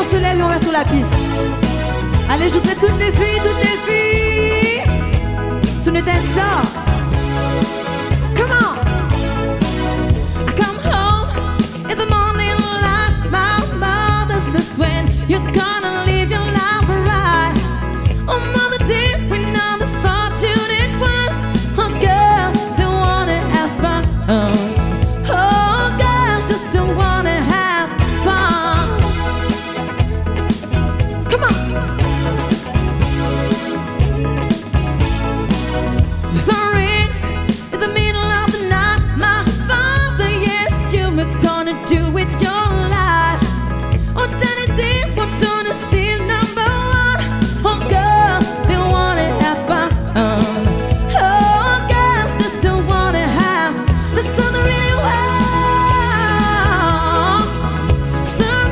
se lève et on va sur la piste. Allez, je voudrais toutes les filles sur le dance floor. Come on. I come home in the morning like my mother says, when you're gonna live your life right. Oh, mother dear, we know the fortune it was. Oh, girls, they wanna have fun. Oh, girls just don't wanna have fun. Come on. The phone rings in the middle of the night. My father, yes, you were gonna do with your life. Oh, Daddy did what done is still number one. Oh, girls, they wanna have fun. Oh, girls just don't wanna have the sun really well. Some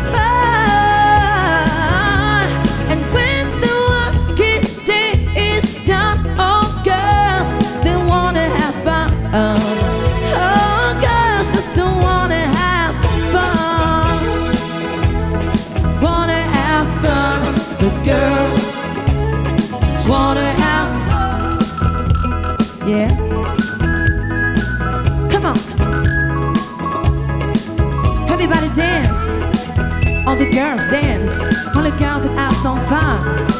fun. And when the working day is done, oh, girls, they wanna have fun. Oh, girls just don't wanna have fun. Wanna have fun. The girls wanna have fun. Yeah. Come on. Everybody dance. All the girls dance. All the girls that have some fun.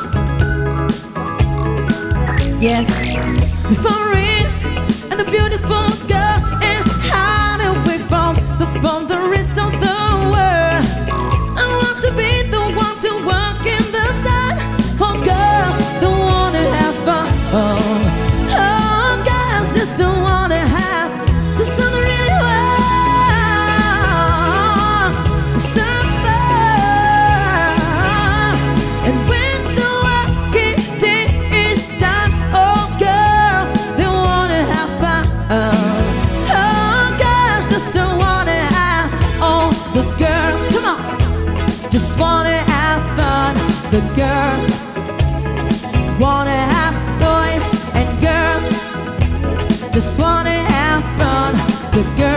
Yes. The phone rings and the beautiful girl and hide away from the rest of the world. I want to be the one to work in the sun. Oh, girls don't wanna have fun. Oh, girls just don't wanna have the sun really well. Some fun. And when the working day is done, oh, girls, they wanna have fun. Oh, girls just don't wanna have. Oh, the girls, come on, just wanna have fun. The girls wanna have boys, and girls just wanna have fun. The girls